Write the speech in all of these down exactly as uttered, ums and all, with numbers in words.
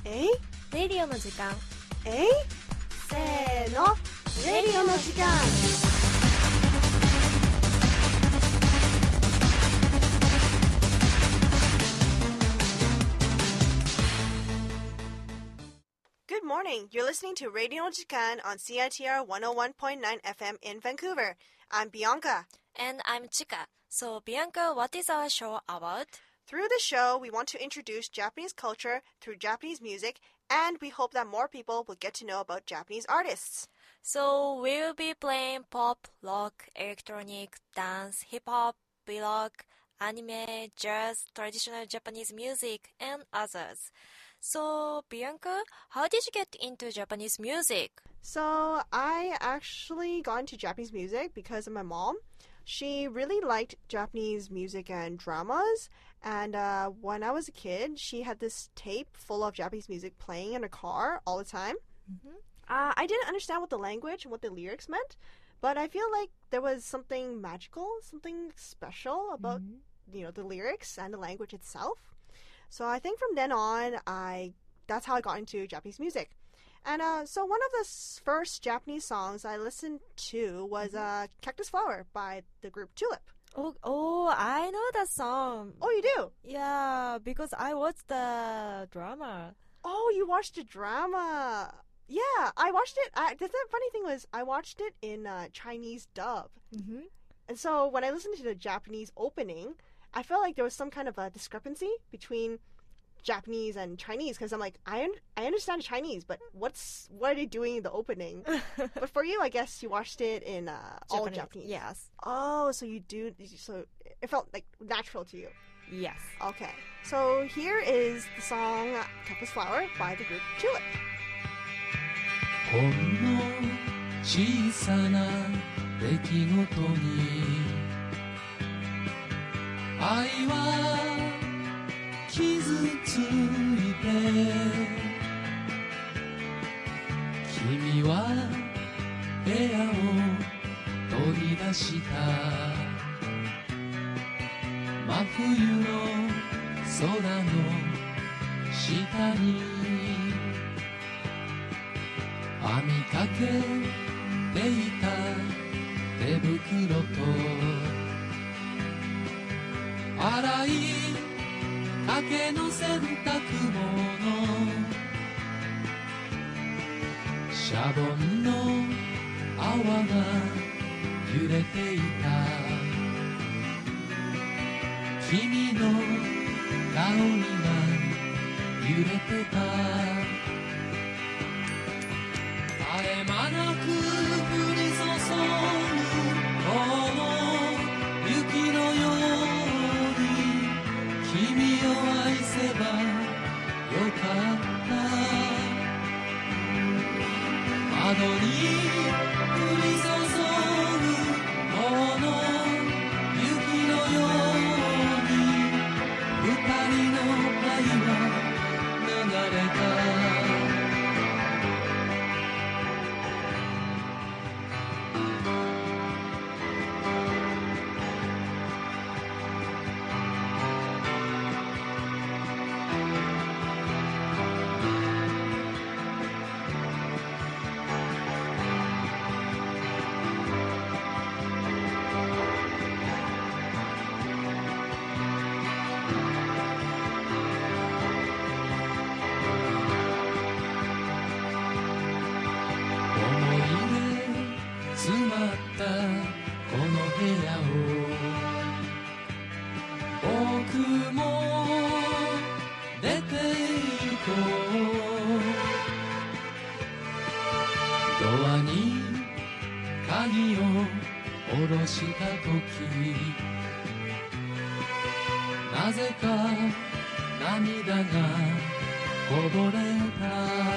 えいレディオの時間。 えいせーの、レディオの時間。Good morning. You're listening to Radio No Jikan on C I T R one oh one point nine F M in Vancouver. I'm Bianca. And I'm Chika. So, Bianca, what is our show about? Through the show, we want to introduce Japanese culture through Japanese music, and we hope that more people will get to know about Japanese artists. So, we'll be playing pop, rock, electronic, dance, hip-hop, rock, anime, jazz, traditional Japanese music, and others. So, Bianca, how did you get into Japanese music? So, I actually got into Japanese music because of my mom. She really liked Japanese music and dramas, and uh, when I was a kid, she had this tape full of Japanese music playing in her car all the time. Mm-hmm. Uh, I didn't understand what the language and what the lyrics meant, but I feel like there was something magical, something special about, mm-hmm. you know, the lyrics and the language itself. So I think from then on, I that's how I got into Japanese music. And uh, so one of the s- first Japanese songs I listened to was uh, Cactus Flower by the group Tulip. Oh, oh, I know that song. Oh, you do? Yeah, because I watched the drama. Oh, you watched the drama. Yeah, I watched it. I, the funny thing was I watched it in uh, Chinese dub. Mm-hmm. And so when I listened to the Japanese opening, I felt like there was some kind of a discrepancy between Japanese and Chinese, because I'm like, I un- I understand Chinese, but what's what are they doing in the opening? But for you, I guess you watched it in uh, all Japanese, Japanese. yes. Oh, so you do. So it felt like natural to you. Yes. Okay. So here is the song Cactus Flower by the group Tulip. ほんの小さな出来事に愛は傷ついて君は部屋を取り出した真冬の空の下に編みかけていた手袋と洗いかけの洗濯物シャボンの泡が揺れていた君の顔にが揺れてた絶え間なく降り注ぐこの雪のように君を愛せばよかった窓に降り注ぐこの雪のように二人の愛は流れたした時なぜか涙がこぼれた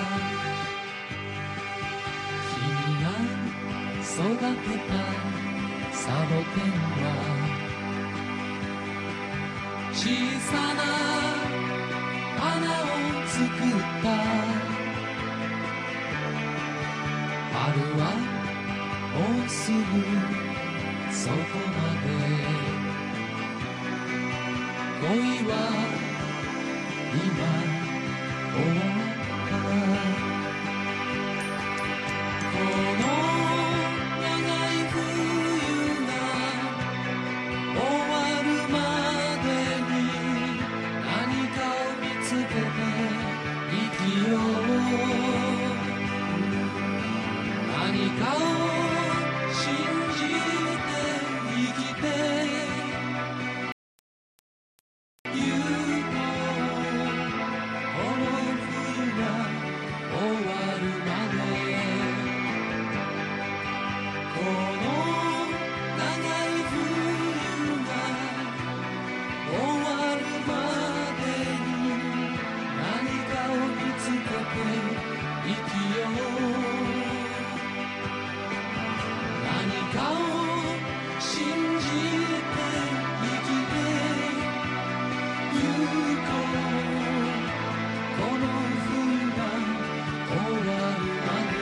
君が育てたサボテンは小さな花を作った春はもうすぐそこまで恋は今終わったこの長い冬が終わるまでに何かを見つけて生きよう何かを信じて生きてゆこうこの冬が終わるまでこの長い冬が終わるまでに何かを見つけて生きよう何かを信じて生きてゆこうこの冬が終わるまで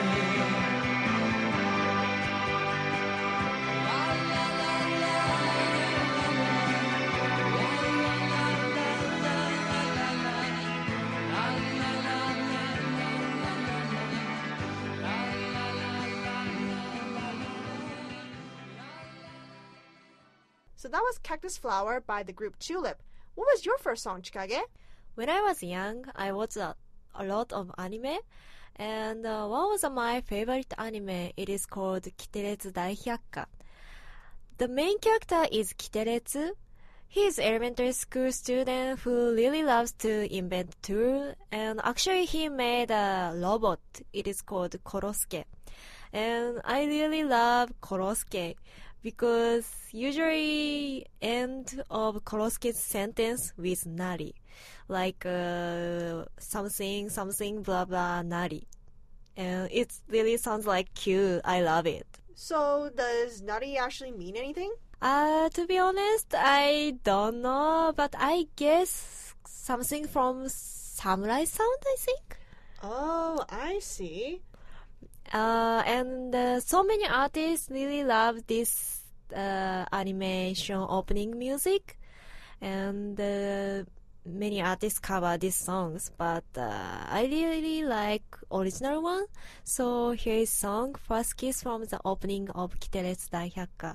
So that was Cactus Flower by the group Tulip. What was your first song, Chikage? When I was young, I watched a, a lot of anime, and uh, one was my favorite anime. It is called Kiteretsu Daihyakka. The main character is Kiteretsu. He is elementary school student who really loves to invent tools, and actually he made a robot. It is called Korosuke. And I really love Korosuke because usually end of Korosuke's sentence with nari, like uh, something something blah blah nari, and it really sounds like cute. I love it. So does Nari actually mean anything? Uh, to be honest, I don't know, but I guess something from samurai sound, I think. Oh, I see. Uh, and uh, so many artists really love this uh, animation opening music, and uh, many artists cover these songs, but uh, I really like original one. So here is song First Kiss from the opening of Kiteretsu Daihyakka.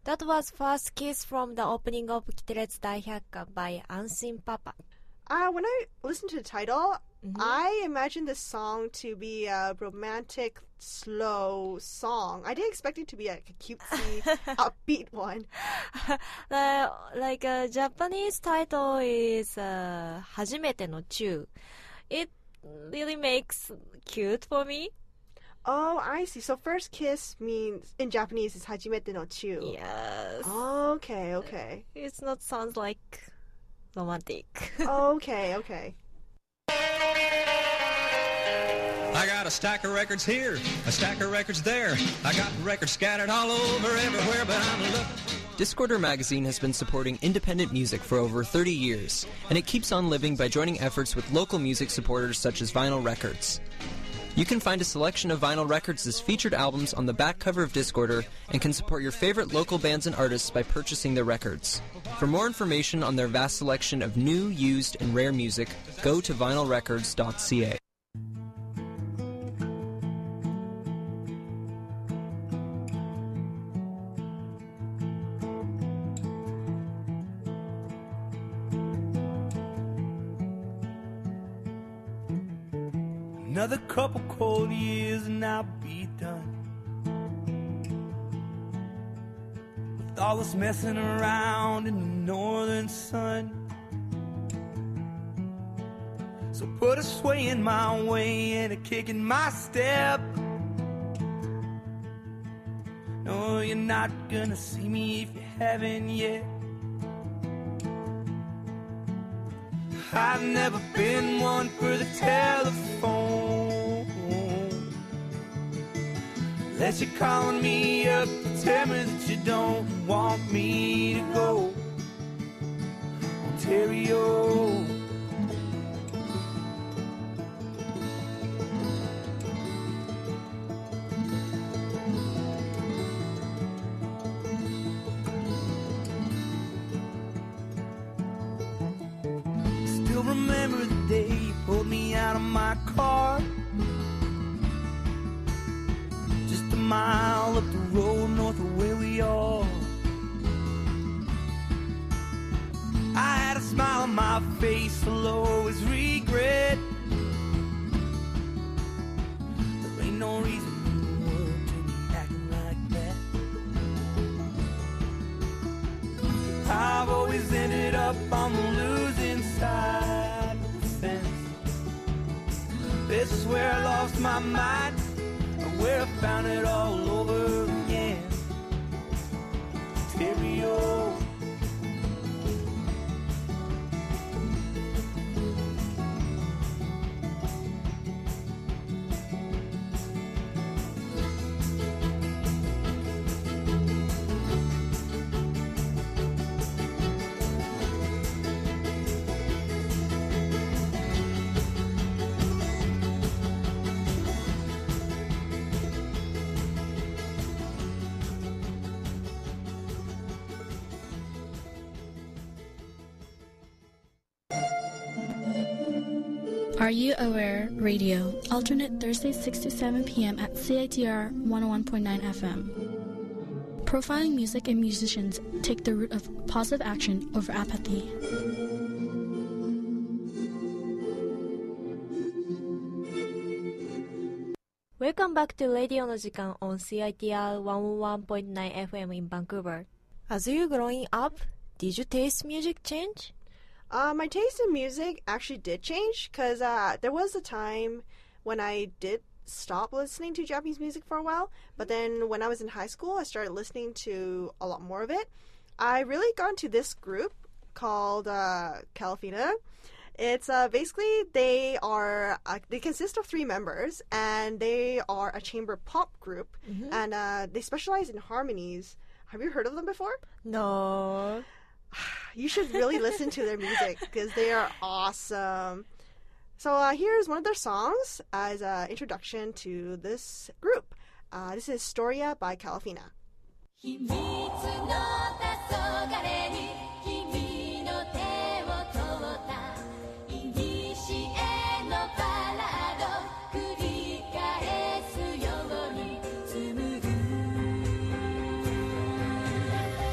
That was First Kiss from the opening of Kiteretsu Daihyakukan by Anshin Papa. Uh, when I listened to the title, Mhm. I imagined this song to be a romantic, slow song. I didn't expect it to be like a cutesy, upbeat one. the, like a Japanese title is uh, 初めてのチュー. It really makes cute for me. Oh, I see. So first kiss means, in Japanese, is hajimete no chu. Yes. Okay, okay. It's not sounds like romantic. Okay, okay. I got a stack of records here, a stack of records there. I got records scattered all over everywhere, but I'm looking. Discorder magazine has been supporting independent music for over thirty years, and it keeps on living by joining efforts with local music supporters such as Vinyl Records. You can find a selection of Vinyl Records' as featured albums on the back cover of Discorder and can support your favorite local bands and artists by purchasing their records. For more information on their vast selection of new, used, and rare music, go to vinyl records dot c a. Another couple cold years and I'll be done with all this messing around in the northern sun. So put a sway in my way and a kick in my step. No, you're not gonna see me if you haven't yet. I've never been one for the telephone. Unless you're calling me up to tell me that you don't want me to go. Ontario. Still remember the day you pulled me out of my car, just a mile up the road north of where we are. I had a smile on my face, I'll always regret. There ain't no reason in the world to be acting like that. I've always ended up on the losing side of the fence. This is where I lost my mind, or where I found it all over again. Ontario. Are You Aware Radio, alternate Thursdays six to seven p.m. at C I T R one oh one point nine F M. Profiling music and musicians take the route of positive action over apathy. Welcome back to Radio の時間 on C I T R one oh one point nine F M in Vancouver. As you growing up, did you taste music change? Uh, my taste in music actually did change because uh, there was a time when I did stop listening to Japanese music for a while, but then when I was in high school, I started listening to a lot more of it. I really got into this group called uh, Calafina. It's uh, basically they are uh, they consist of three members, and they are a chamber pop group, Mm-hmm. and uh, they specialize in harmonies. Have you heard of them before? No. You should really listen to their music because they are awesome. So uh, here's one of their songs as an introduction to this group. Uh, this is Storia by Calafina. 秘密の黄昏に君の手を取った古のバラード繰り返すように紡ぐ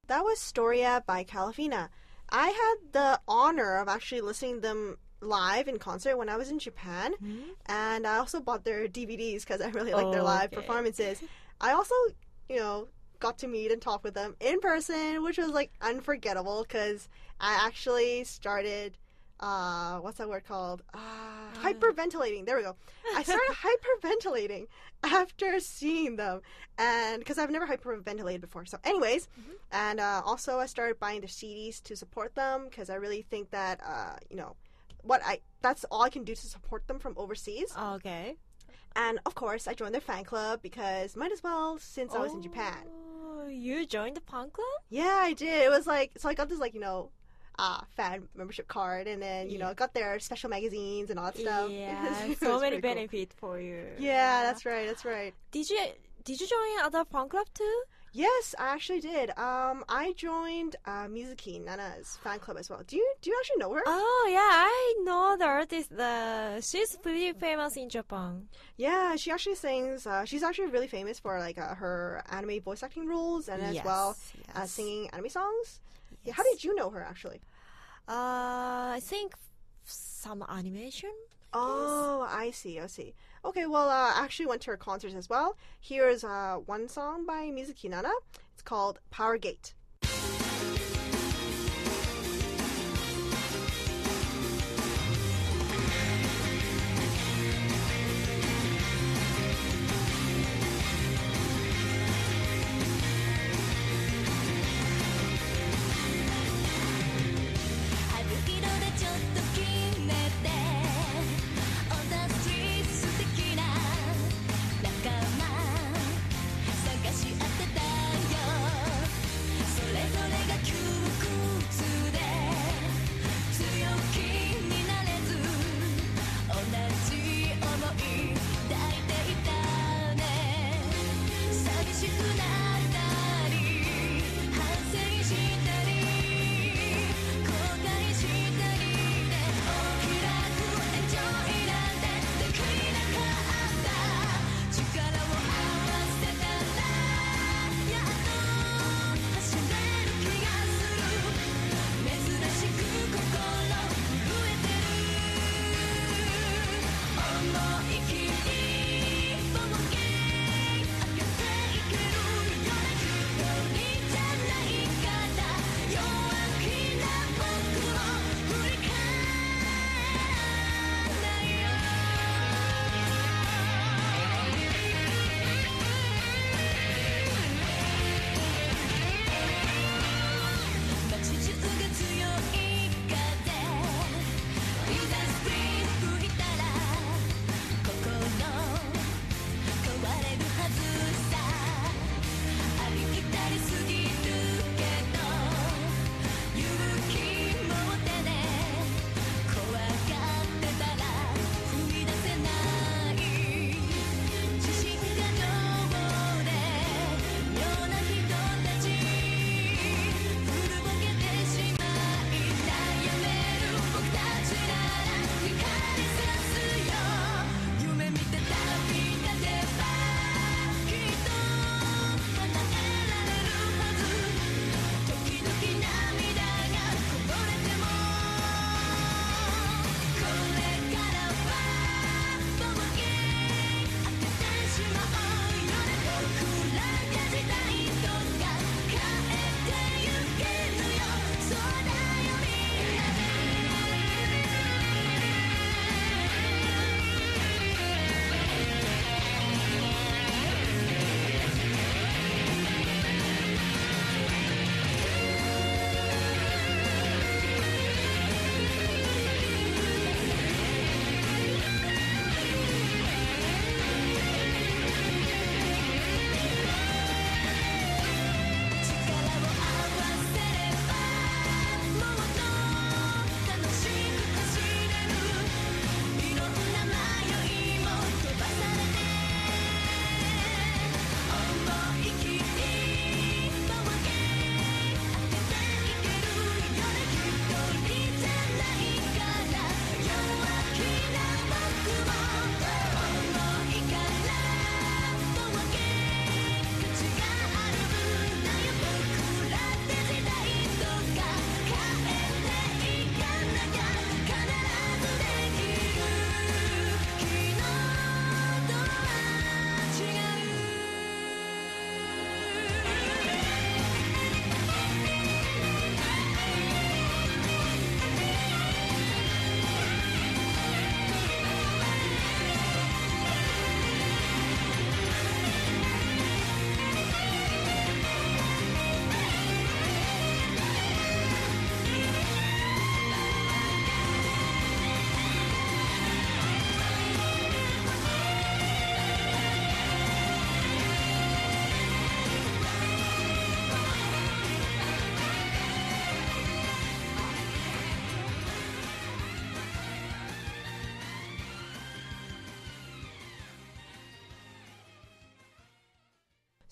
That was Storia by Calafina. I had the honor of actually listening to them live in concert when I was in Japan, Mm-hmm. and I also bought their D V Ds because I really like their Oh, live okay. performances. I also, you know, got to meet and talk with them in person, which was like unforgettable because I actually started, uh, what's that word called? Uh, hyperventilating. There we go. I started hyperventilating after seeing them, and because I've never hyperventilated before. So, anyways, and uh, also I started buying their C Ds to support them because I really think that, uh, you know, what I that's all I can do to support them from overseas. Okay. And of course, I joined their fan club because might as well since I was in Japan. Oh, you joined the fan club? Yeah, I did. It was like so I got this like you know, uh, fan membership card, and then you know Yeah. got their special magazines and all that stuff. Yeah, It so was many pretty cool. benefits for you. Yeah, that's right. That's right. Did you did you join other fan club too? Yes, I actually did. Um, I joined uh, Mizuki Nana's fan club as well. Do you do you actually know her? Oh yeah, I know the artist. The she's pretty famous in Japan. Yeah, she actually sings. Uh, she's actually really famous for like uh, her anime voice acting roles and as Yes, well uh, yes. singing anime songs. Yeah, how Yes. did you know her actually? Uh, I think some animation. Oh, I see. I see. Okay, well, uh, I actually went to her concerts as well. Here's uh, one song by Mizuki Nana. It's called Power Gate. 春色でちょっと決めて On the street 素敵な仲間探し当てたよそれぞれが急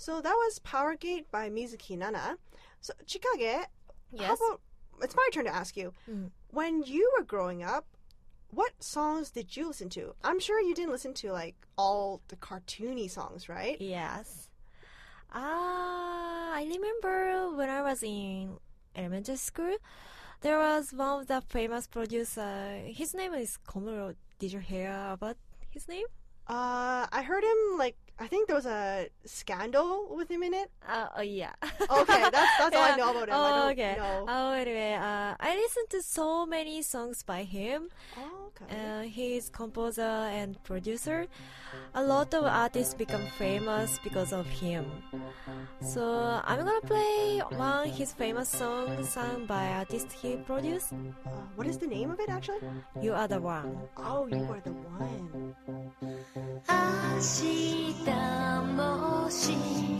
So that was Powergate by Mizuki Nana. So Chikage, Yes. how about, it's my turn to ask you. Mm. When you were growing up, what songs did you listen to? I'm sure you didn't listen to like all the cartoony songs, right? Yes. Ah, I remember when I was in elementary school, there was one of the famous producer. His name is Komuro. Did you hear about his name? Uh, I heard him like, I think there was a scandal with him in it. Uh, oh yeah. Okay, that's that's all I Yeah. know about him. Oh, I don't okay. know. Oh, anyway, uh, I listened to so many songs by him. Oh, okay. Uh, he's composer and producer. A lot of artists become famous because of him. So I'm gonna play one his famous song sung by artist he produced. Uh, what is the name of it actually? You Are the One. Oh, You Are the One. 明日もし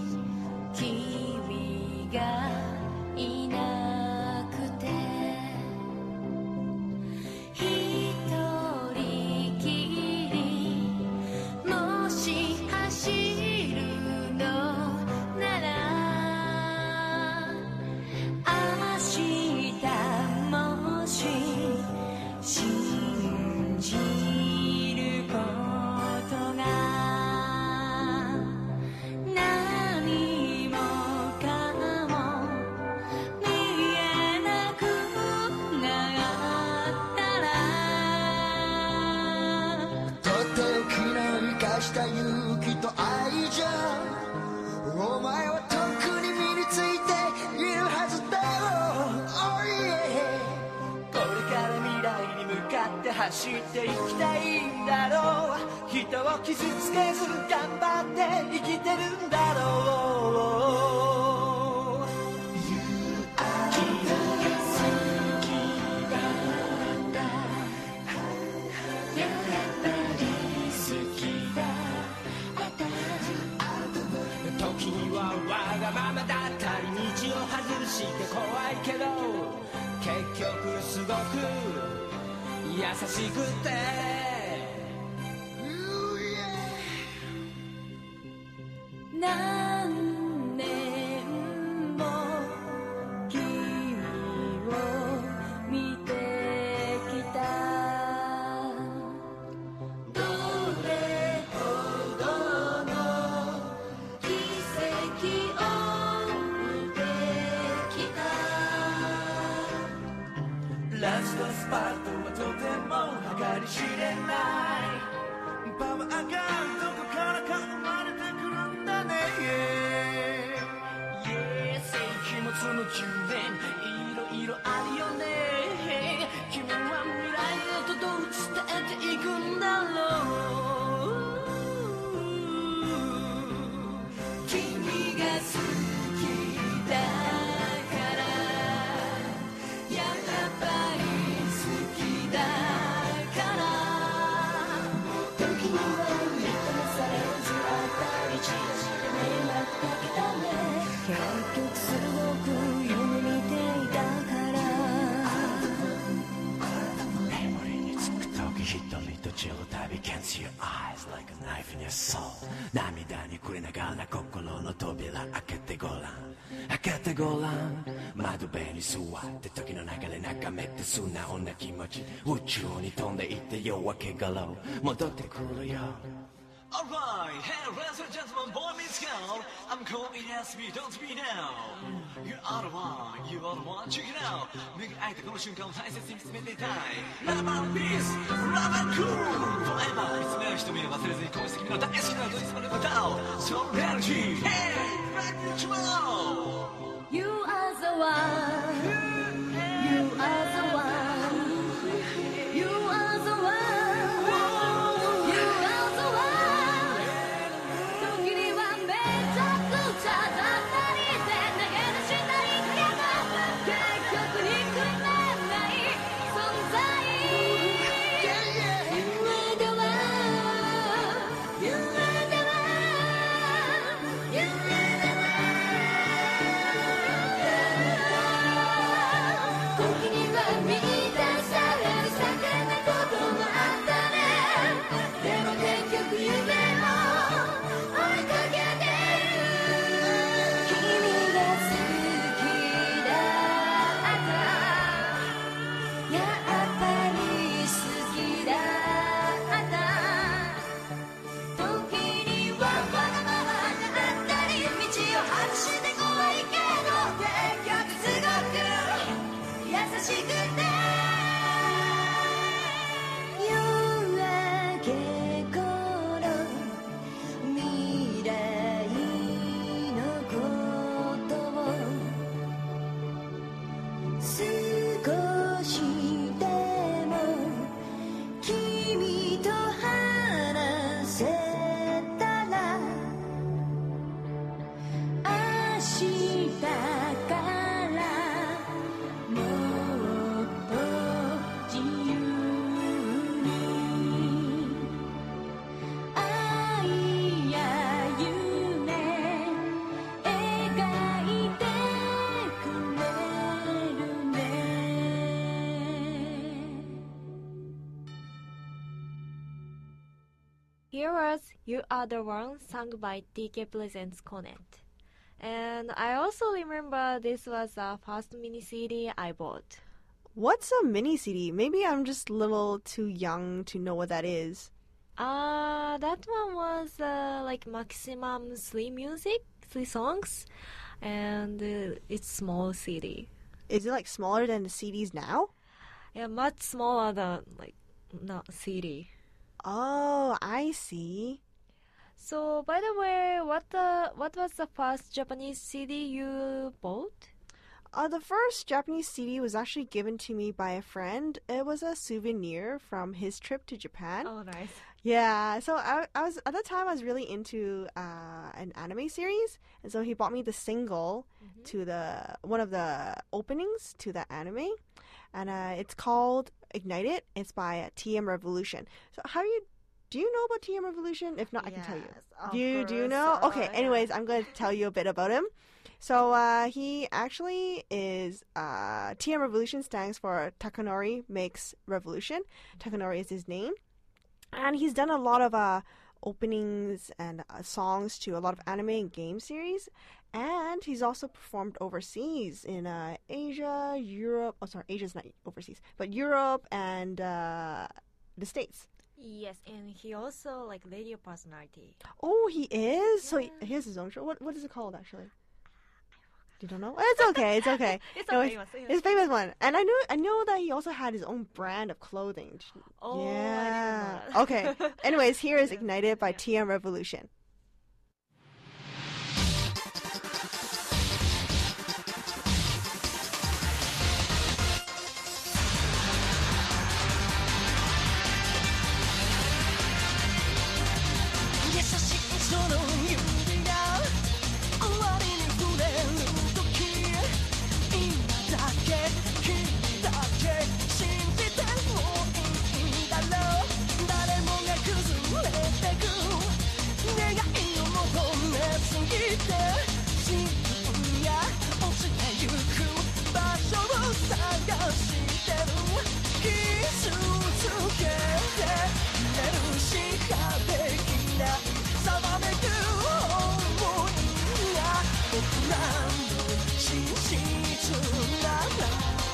君がいなくて一人きりもし走るのなら明日もし信じることが何もかも見えなくなったらとっておきの生かした勇気と愛情お前はとっくに身についているはずだよ、oh yeah、 これから未来に向かって走っていきたいんだろう、人を傷つけず頑張って生きてるんだろう、時にはわがままだったり道を外して怖いけど結局すごく優しくて何年も君を見てきたどれほどの奇跡を見てきたラストスパートはとても計り知れないパワーがどこからか生まれてくるんだね、 yeah、 世紀末の宮殿いろいろあるよね、君は未来へとどう伝えていくんだろう、 君が好きだからやっぱり好きだから時には認めされず当たり散らして迷惑かけたね結局すごく夢見ていたから眠りにつく時一人と散るたび Can't see your eyes like a knife in your soul 涙に暮れながら心の扉開けてごらん開けてごらん窓辺に座って時の流れ眺めて素直な気持ち宇宙に飛んでいって夜明けから戻ってくるよ Alright, hey, ladies and gentlemen, boy meets girl. I'm calling S B, don't be now. You are the one, you are the one, check it out. 目が開いたこの瞬間を大切に見つめていたい。Love and peace, love and cool. Forever 見つめる瞳を忘れずに恋して君の大好きなドイツまで歌おう。So energy, hey, rock the world. You are the one You are the one You are the one You are the one 時にはめちゃくちゃだったりで投げ出したいけど結局憎めない存在 You are the one You are the one You are the one Here was You Are the One sung by D K Presents Connect. And I also remember this was the first mini C D I bought. What's a mini C D? Maybe I'm just a little too young to know what that is. Uh, that one was uh, like maximum three music, three songs, and uh, it's small C D. Is it like smaller than the C Ds now? Yeah, much smaller than like not C D. Oh, I see. So, by the way, what the what was the first Japanese C D you bought? Uh, the first Japanese C D was actually given to me by a friend. It was a souvenir from his trip to Japan. Oh, nice. Yeah, so I, I was at the time I was really into uh, an anime series, and so he bought me the single mm-hmm. to the one of the openings to the anime, and uh, it's called Ignited. It's by uh, T M Revolution. So how do you do you know about T M Revolution? If not, I yes, can tell you. Of Do you course. do you know? Uh, Okay. yeah. Anyways, I'm going to tell you a bit about him. So uh, he actually is uh, T M Revolution stands for Takanori Makes Revolution. Takanori is his name. And he's done a lot of uh, openings and uh, songs to a lot of anime and game series. And he's also performed overseas in uh, Asia, Europe. Oh, sorry, Asia's not overseas, but Europe and uh, the States. Yes, and he also like radio personality. Oh, he is? Yeah. So he, he has his own show. What What is it called, actually? You don't know? It's okay. It's okay. It's No, a it's- famous. famous. It's a famous one. And I know I know that he also had his own brand of clothing. Oh, yeah. I didn't know Okay. that. Anyways, here is Yeah. Ignited by Yeah. T M Revolution. 優しいその指が終わりに触れる時今だけ君だけ信じてもいいんだろう誰もが崩れてく願いを求めすぎて自分が落ちてゆく場所を探してる傷つけて寝るしかできない騒めく想いが僕らの真実なら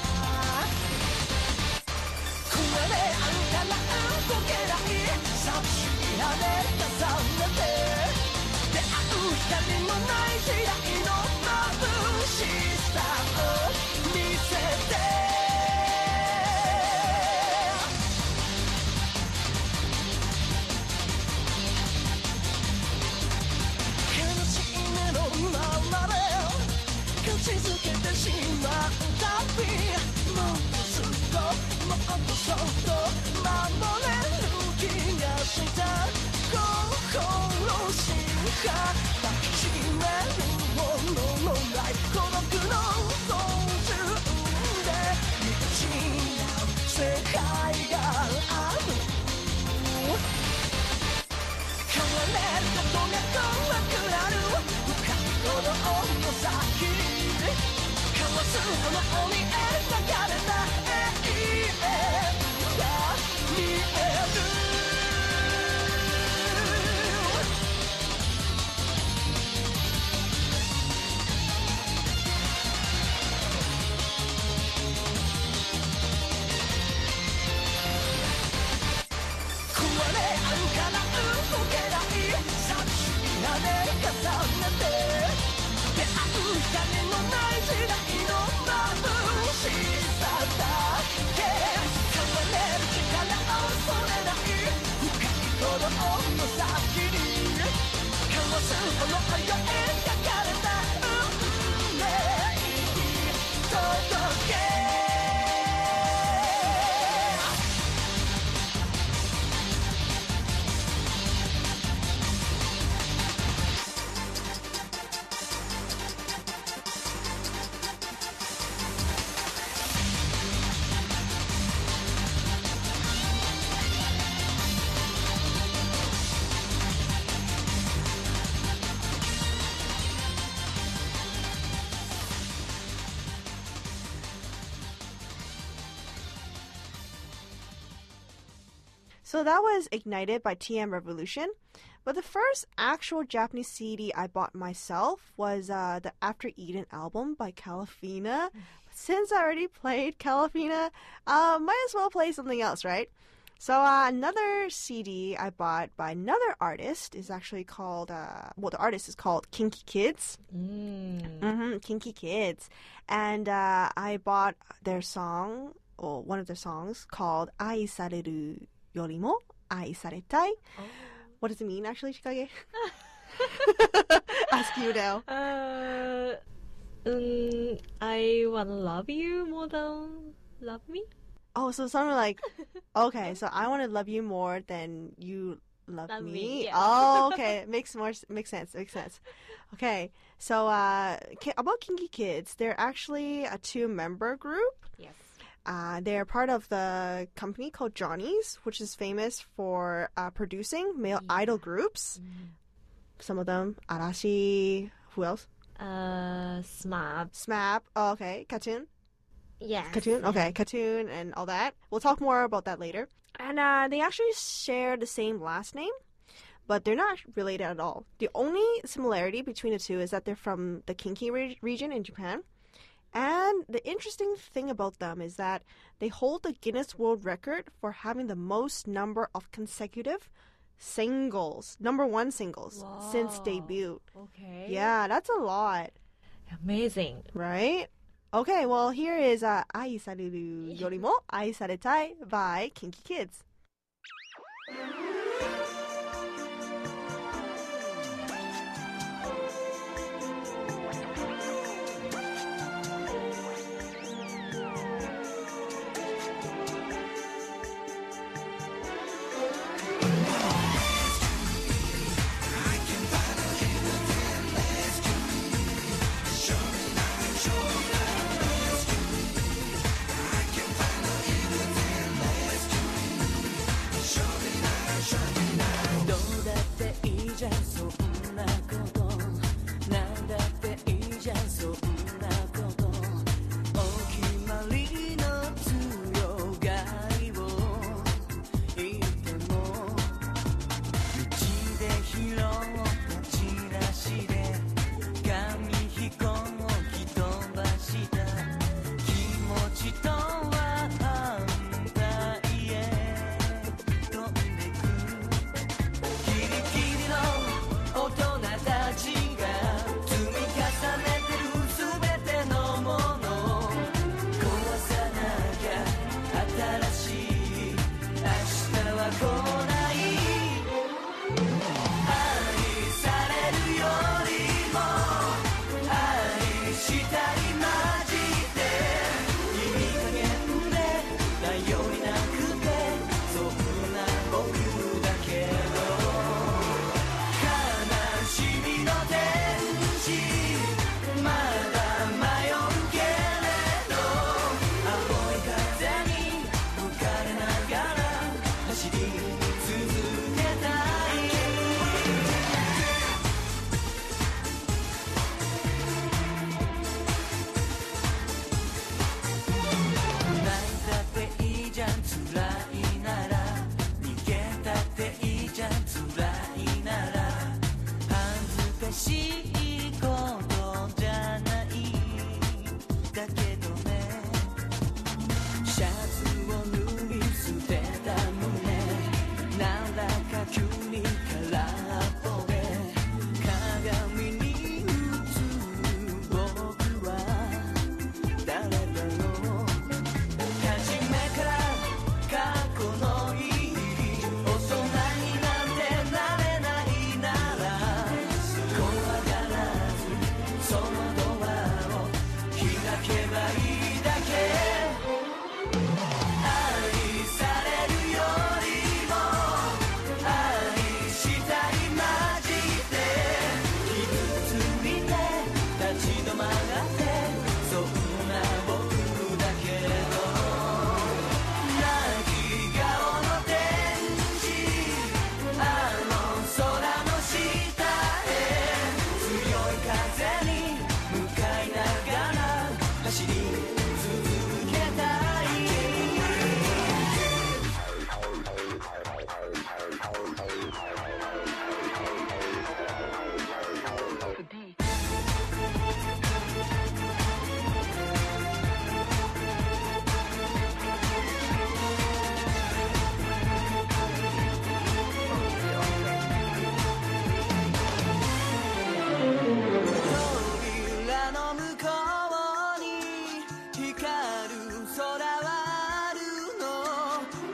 壊れ合うから動けない寂しい羽重ねて出会う光のない時代の眩しさを見せて悲しい目のままで口づけてしまうたびもっとすっともっとそっと守れる気がした心しか抱きしめるもののない孤独の途中で見失う世界がある変われることが怖くなる深い鼓動の先交わす炎に描かれた永遠が見える壊れ合うから動けない寂しい羽重ねて出会う光のない時代の眩しさだけ変われる力を恐れない深い鼓動の先に交わす炎よ描かれた運命に届け「 So that was Ignited by T M Revolution. But the first actual Japanese C D I bought myself was uh, the After Eden album by Calafina. Since I already played Calafina, uh, might as well play something else, right? So uh, another C D I bought by another artist is actually called, uh, well, the artist is called Kinky Kids. Mm. Mm-hmm, Kinky Kids. And uh, I bought their song, or one of their songs, called 愛されるよりも愛されたい. Oh. What does it mean, actually, Chikage? Ask you now. Uh, um, I wanna love you more than love me. Oh, so something like, okay, so I want to love you more than you love, Love me. me, yeah. Oh, okay, makes more makes sense. Makes sense. Okay, so uh, ki- about Kinky Kids, they're actually a two-member group. Yes. Uh, they're part of the company called Johnny's, which is famous for uh, producing male Yeah. idol groups. Some of them, Arashi. Who else? Uh, SMAP. SMAP. Oh, okay, Cartoon. Yes. Cartoon? Okay, Cartoon and all that. We'll talk more about that later. And uh, they actually share the same last name, but they're not related at all. The only similarity between the two is that they're from the Kinki re- region in Japan. And the interesting thing about them is that they hold the Guinness World Record for having the most number of consecutive singles, number one singles, since Wow. debut. Okay. Yeah, that's a lot, Amazing. right? Okay, well, here is uh, 愛されるよりも愛されたい by Kinky Kids.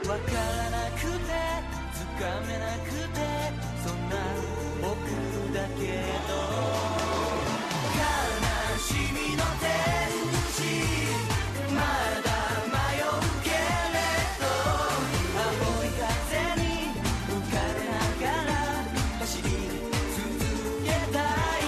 わからなくてつかめなくてそんな僕だけど悲しみの天使まだ迷うけれど青い風に浮かれながら走り続けたい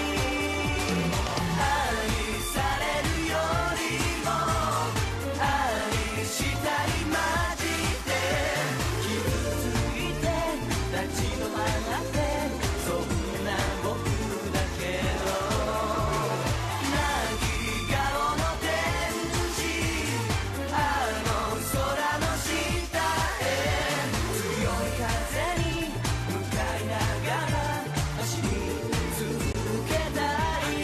愛されるよりも愛したいマジで傷ついて立ち止まらってそんな僕だけど泣き顔の天使あの空の下へ強い風に向かいながら走り続けたい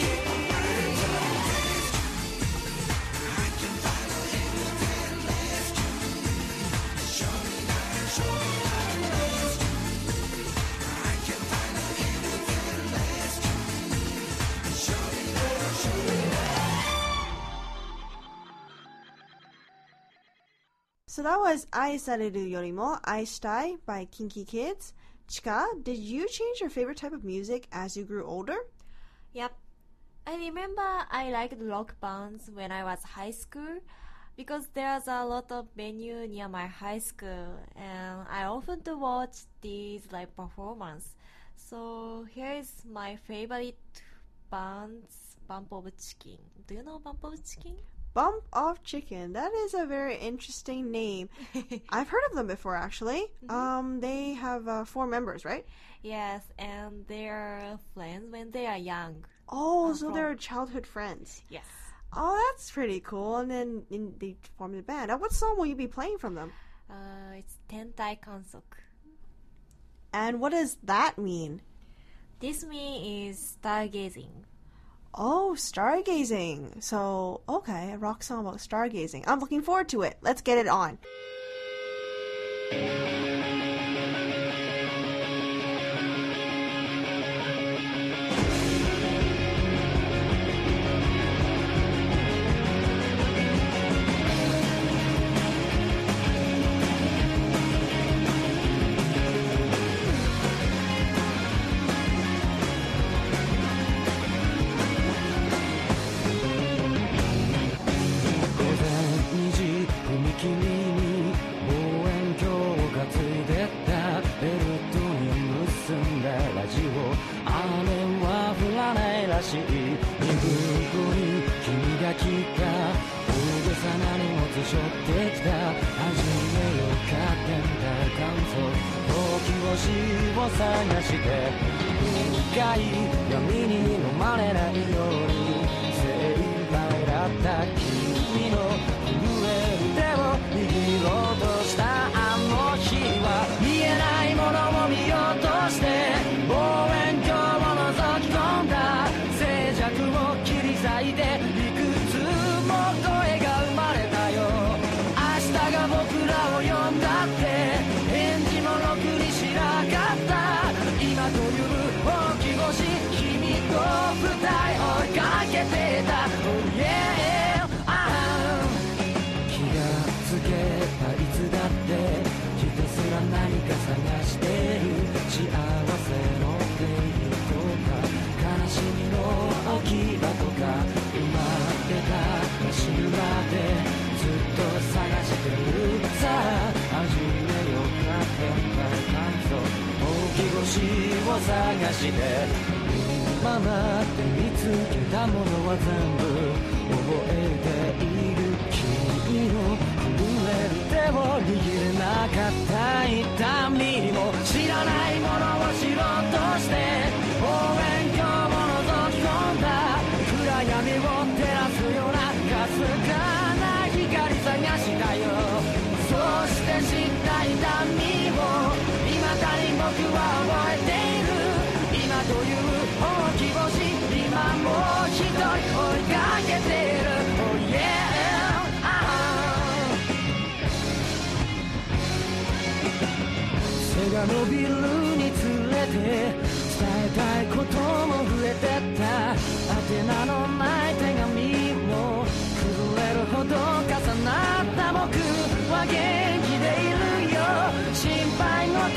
So that was Ai Sareru Yorimo Aishtai by Kinky Kids. Chika, did you change your favorite type of music as you grew older? Yep. I remember I liked rock bands when I was high school because there's a lot of venue near my high school and I often to watch these live performance. So here is my favorite bands, Bump of Chicken. Do you know Bump of Chicken? Bump of Chicken. That is a very interesting name. I've heard of them before, actually. Mm-hmm. Um, they have uh, four members, right? Yes, and they're friends when they are young. Oh, I'm so from... they're childhood friends. Yes. Oh, that's pretty cool. And then in, they formed a band. Now, what song will you be playing from them? Uh, it's Tentai Kansok. And what does that mean? This means is stargazing. Oh, stargazing. So, okay, a rock song about stargazing. I'm looking forward to it. Let's get it on.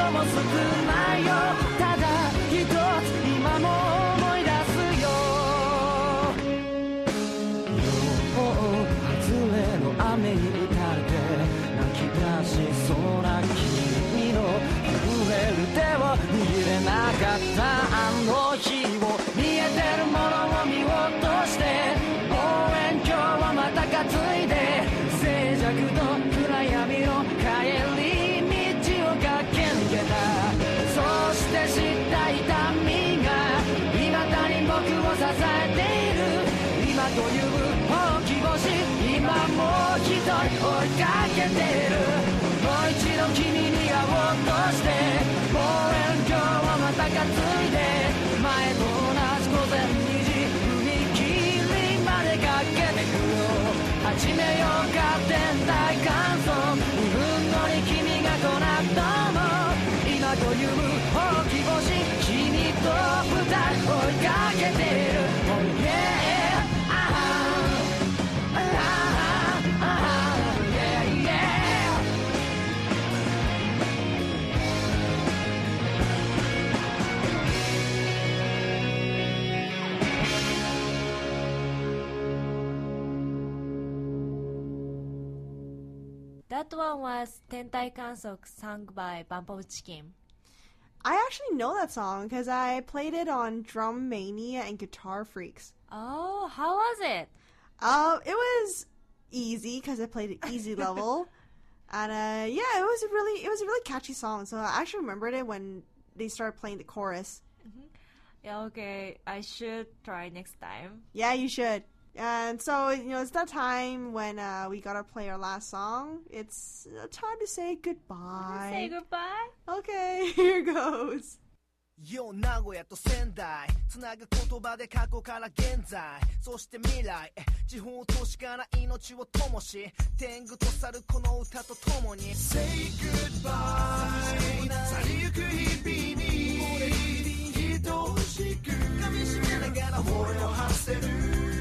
も少ないよただ一つ今も思い出すよ両方外れの雨に打たれて泣き出しそうな君の震える手を握れなかったあの日を見えてるものを見落として望遠鏡はまた担いで静寂と暗闇の帰り道を駆け抜けたそして知った痛みが未だに僕を支えている今という大き星今もう一人追いかけているもう一度君に会おうとして望遠鏡はまた担いで前と同じ午前にじ踏切までかけてくよ始めようか天体観測にふん後に君が来なくとも今という大き星君と二人追いかけている Oh yeah That one was Tentai Kansok sung by Bump of Chicken. I actually know that song because I played it on Drum Mania and Guitar Freaks. Oh, how was it? Uh, it was easy because I played the easy level, and uh, yeah, it was a really it was a really catchy song. So I actually remembered it when they started playing the chorus. Mm-hmm. Yeah, okay, I should try next time. Yeah, you should. And so, you know, it's that time when uh, we gotta play our last song. It's uh, time to say goodbye. Say goodbye? Okay, here goes. よ名古屋と仙台つなぐ言葉で過去から現在そして未来地方都市から命を灯し天狗と去るこの歌とともに Say goodbye 去りゆく日々に愛しく噛みしめながら声を発せる Say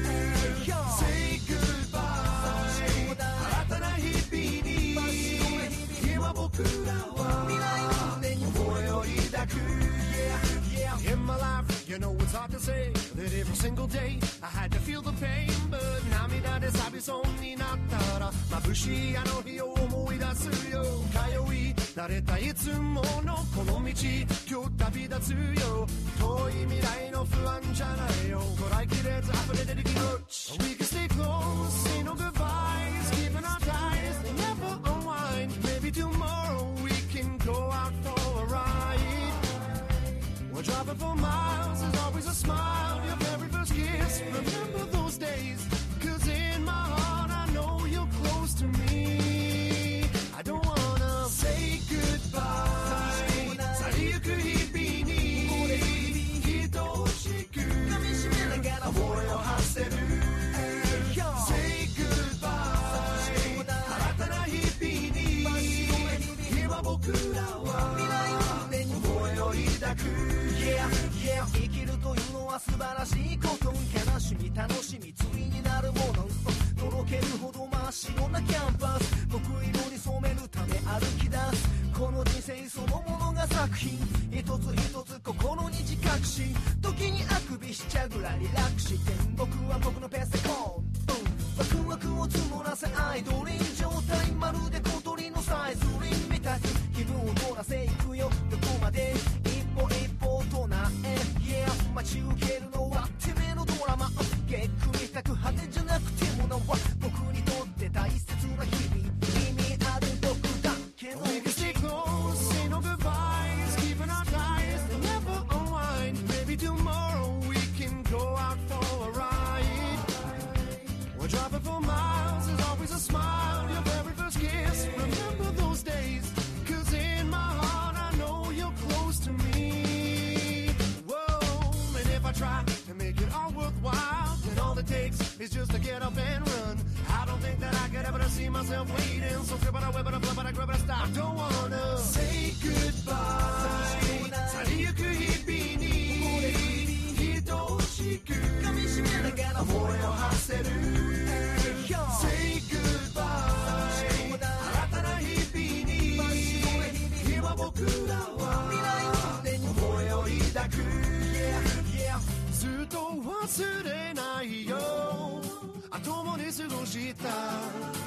goodbye 新たな日々に今僕らは未来の胸に声を抱く In my life, you know it's hard to say that every single day I had to feel the pain, but 涙で錆びそうになったら眩しいあの日を思い出すよ通い慣れたいつものこの道今日旅立つよ遠い未来の不安じゃないよ捉えきれず溢れ出る気持ち We can stay close, say no goodbyes keeping our ties, they never unwind Maybe tomorrow we can go out for a ride We're driving for miles, there's always a smile Your very first kiss, remember those days Cause in my heart I know you're close to me I don't wanna say goodbye 去りゆく日々に愛しく噛みしめながら声を発せる Say goodbye 新たな日々に今僕らは未来の胸に声を抱くYeah, yeah 生きるというのは素晴らしいこと悲しみ楽しみ対になるものとろけるほど真っ白なキャンパス僕色に染めるため歩き出すこの人生そのものが作品一つ一つ心に自覚し時にあくびしちゃうぐらいリラックスして僕は僕のペースでコーン、うん、ワクワクを募らせアイドリン状態まるで小鳥のサイズリンみたく気分を乗らせいくよどこまで一歩一歩となえ Yeah 待ち受けるのはてめえのドラマげっくりしたく派手じゃなくてものは僕にとって大切な日々意味ある僕だけの We can stay close, say no goodbyes Keeping our ties, they never unwind Maybe tomorrow we can go out for a ride We're driving for miles, there's always a smile Your very first kiss, remember those days Cause in my heart I know you're close to me Whoa, and if I try to make it all worthwhile Then all it takes is just to get up and run I don't think that I could ever see myself waiting So grip it away, but I flip it, I grip it, I stop I don't wanna say goodbye 去りゆく日々に愛しく噛みしめながら声を発せる Say goodbye 新たな日々に今僕らは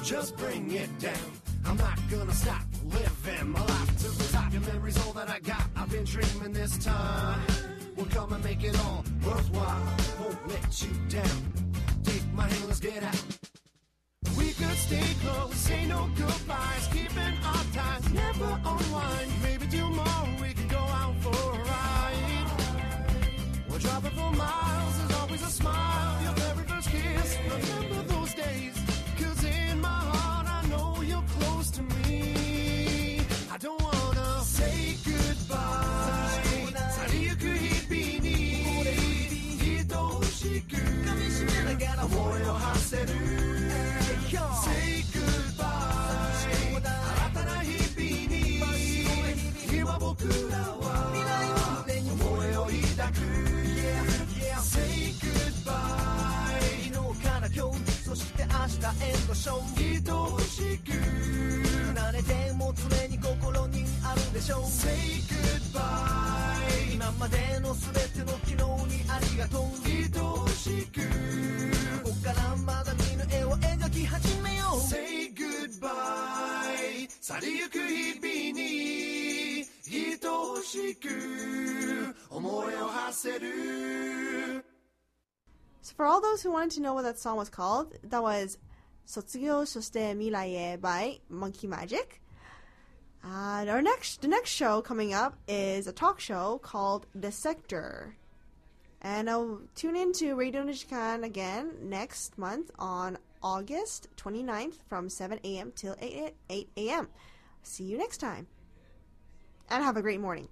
just bring it down. I'm not gonna stop living my life to the top. Your memory's all that I got. I've been dreaming this time will come and make it all worthwhile. Won't let you down. Take my hand, let's get out. We could stay close, say no goodbyes, keeping our ties, never unwind. Maybe tomorrow we can go out for a ride. We're driving for miles, there's always a smile. Your very first kiss, remember those days. Cause in my heart I know you're close to me. I don't wanna say goodbye. 去ゆく日々に愛しく噛みしめながら思いを馳せる Say goodbye 新たな日々に今僕らは未来を胸に思いを抱く Say goodbye 昨日から今日そして明日への勝利愛しく慣れても常に心にあるでしょう Say goodbye 今までの全ての昨日にありがとう愛しくここからまだ見ぬ絵を描き始めよう Say goodbye 去りゆく日々に愛しく思いを馳せる So for all those who wanted to know what that song was called, that was 卒業そして未来へ by Monkey Magic. Uh, our next, the next show coming up is a talk show called The Sector. And I'll tune in to Radio Nijikan again next month on August twenty-ninth from seven a.m. till eight a.m. See you next time. And have a great morning.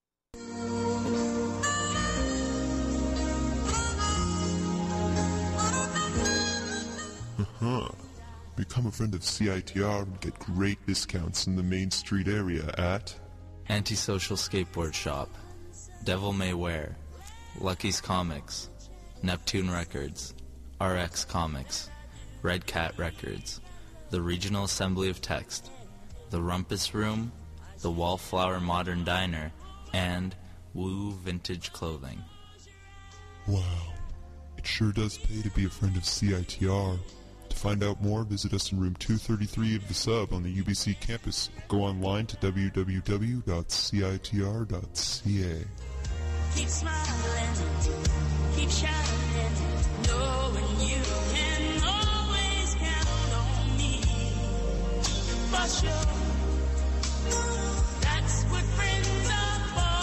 Uh-huh. Become a friend of C I T R and get great discounts in the Main Street area at Antisocial Skateboard Shop, Devil May Wear, Lucky's Comics, Neptune Records, R X Comics, Red Cat Records, the Regional Assembly of Text, the Rumpus Room, the Wallflower Modern Diner, and Woo Vintage Clothing. Wow. It sure does pay to be a friend of C I T R. To find out more, visit us in room two thirty-three of the Sub on the U B C campus. Go online to w w w dot c i t r dot c a. Keep smiling, keep shining, knowing you can always count on me. For sure, that's what friends are for.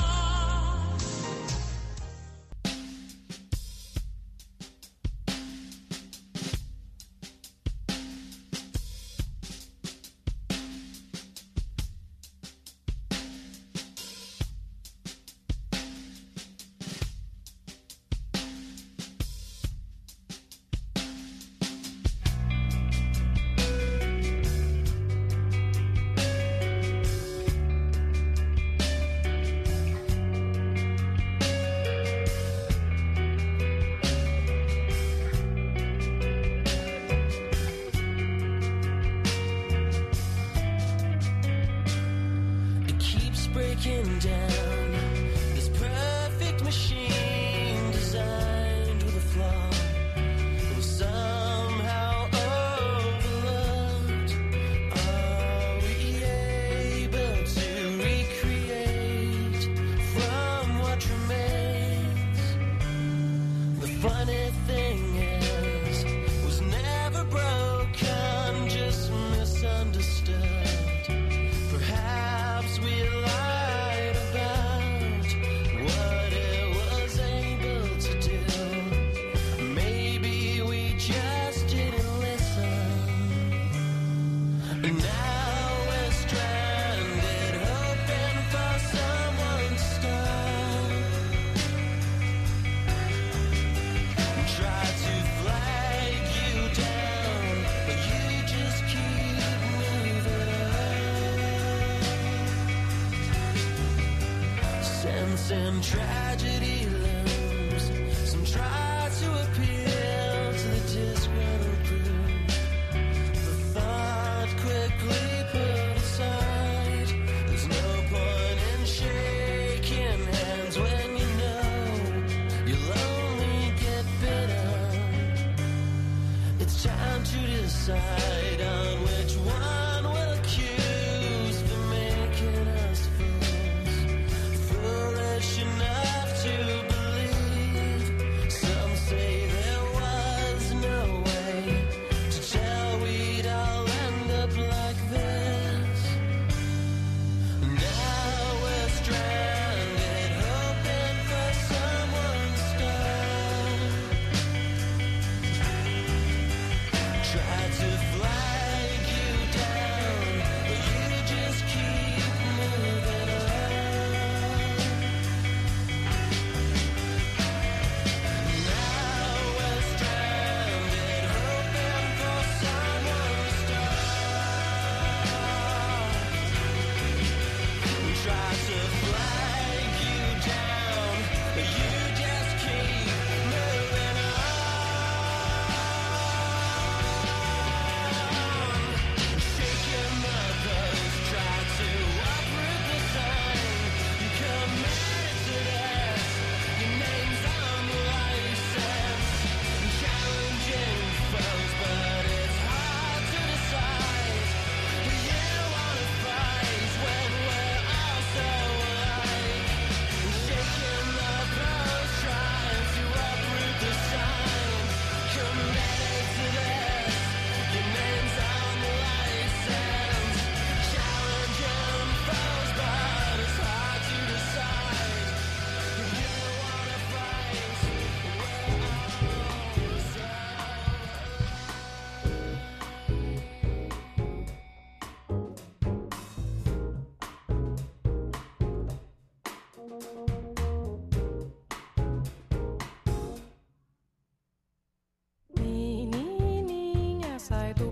Breaking down this perfect machine designed with a flaw that was somehow overlooked. Are we able to recreate from what remains? The funny thing is, it was never broken, just misunderstood. Perhaps we lied about what it was able to do. Maybe we just didn't listen. Now we're stranded, hoping for someone to stop. Try to flag you down, but you just keep moving on. Sensing tragedy looms, some try to appeal to the disgruntled crew. The thought quickly put aside. There's no point in shaking hands when you know you'll only get bitter. It's time to decide on 再度